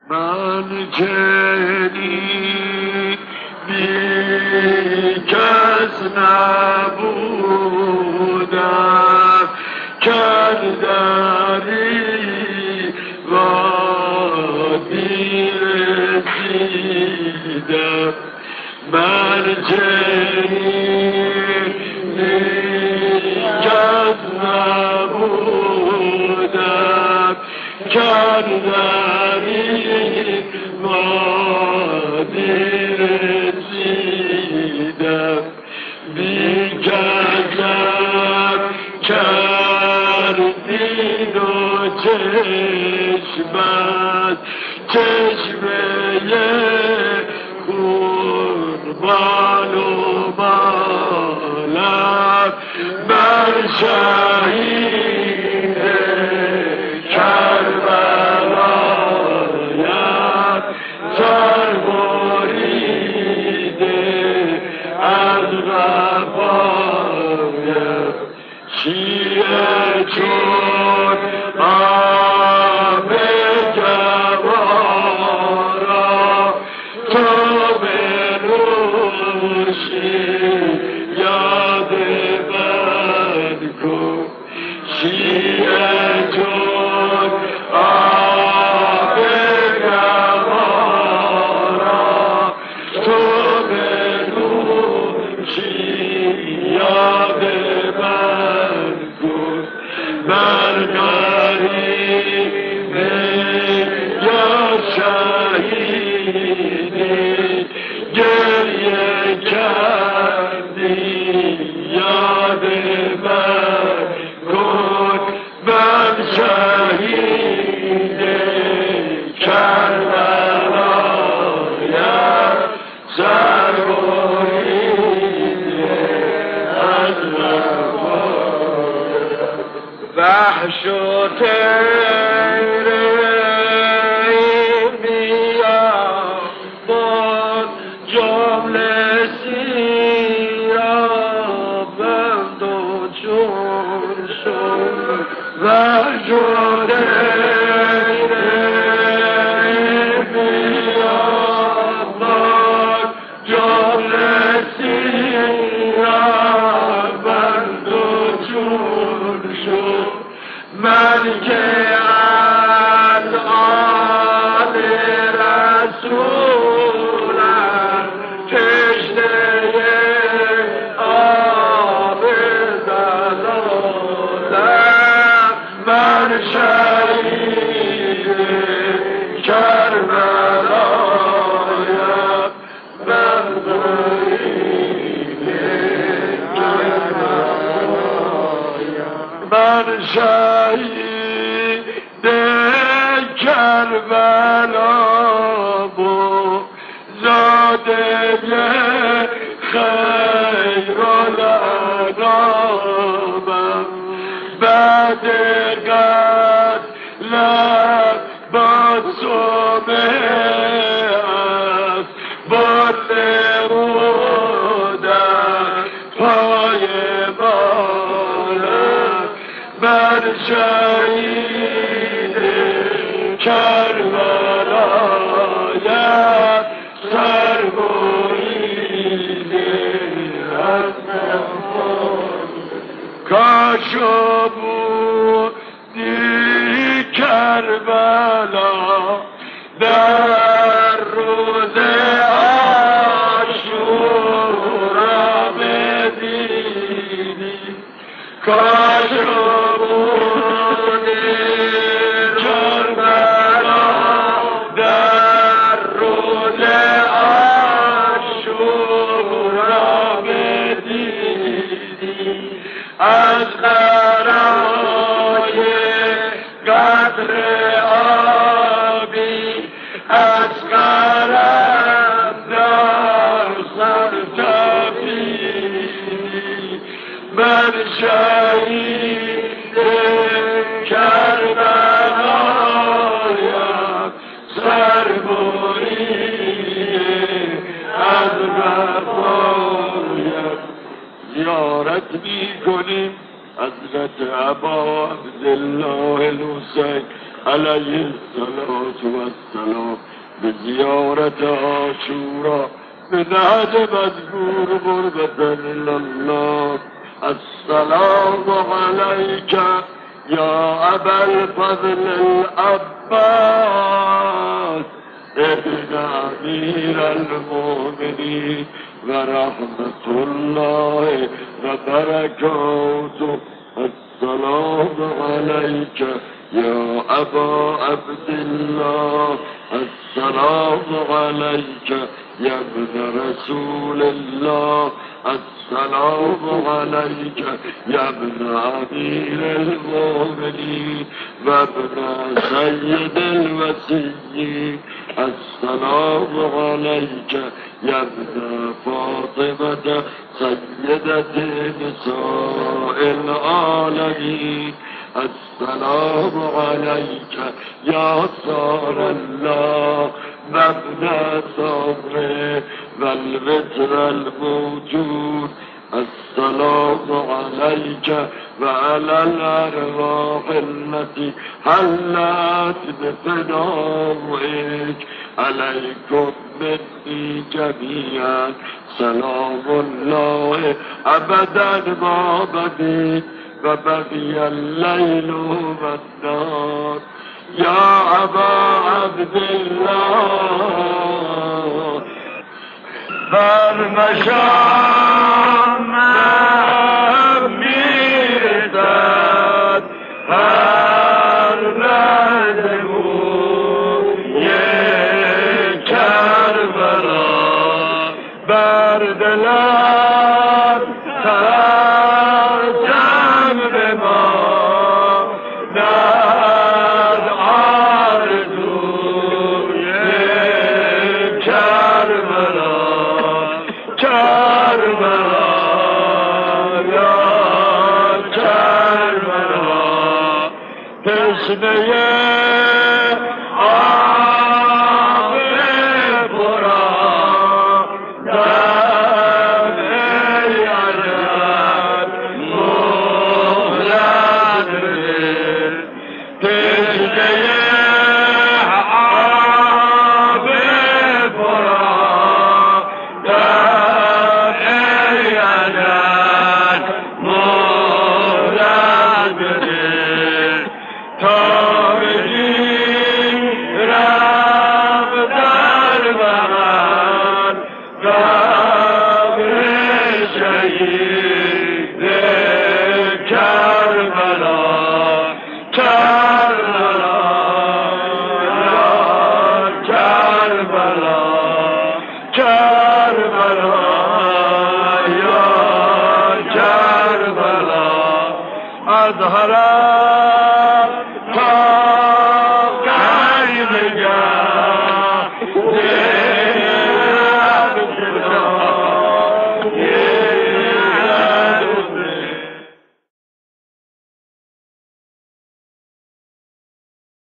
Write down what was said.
من چنین بی کس نبودم کردری وادی رسیدم من چنین بی کس نبودم کردری وادی رسیدم بی کسم کردین و چشمت چشمه قربان و مالم من شهید کربلایم سر بریده از وفایم شیعه چون آب جوارا تو بنوشی یاد من کن شیعه چون آب جوارا تو بنوشی یاد من کن من غریب یا شهیدی گریه کردی یاد من کن من شهید کربلایم سر بریده از وفایم وحش و تیره بیابان جمله سیرابند و چون شد وحش و تیره بیابان جمله سیرابند و چون شد من که از آل رسولم تشنه آب زلالم من شهید کربلایم من غریب کربلایم من شهید کربلا و زاده خیر الانامم بعد قتلم معصومه است بر نمودن پای مالم من شهید کربلایم سر بریده از کاش بودی کربلا در روز عاشورا بدیدی کاش بودی کربلا در روز عاشورا بدیدی از برای قدر آبی از قلندر سر تپیدی من شهید کربلایم سر بریده از وفایم زیارت می کنیم حضرت ابا عبدالله الحسین علیه السلام به زیارت عاشورا به نهج مذکور قربة الله. السلام علیک یا ابا الفضل العباس ابن امیر المؤمنین و رحمت الله و برکاته. السلام علیک یا ابا عبدالله. السلام علیک یا ابن رسول الله. السلام علیک یا ابن امیر المؤمنین و ابن سید الوصیین. السلام علیک یا ابن فاطمة سیدة نساء العالمین. السلام علیک یا سار الله و ابن صبر و الوتر الموجود. السلام علیک و علی الارواح التي حلت بفنائك. علیکم منی جمیعا سلام الله ابدا ما بقی و بقی اللیل و النهار. یا ابا عبدالله برمشام میرسد هر لحظه بوی کربلا بر دلم ترسم به ما در آرزوی کربلا. کربلا یا کربلا تشنه آب پرآدم ای عجب مهلت بده. تشنه آب پرآدم ای عجب مهلت بده. تا بگیرم در بغل قبر شهید کربلا. کربلا یا کربلا. کربلا یا کربلا. از حرم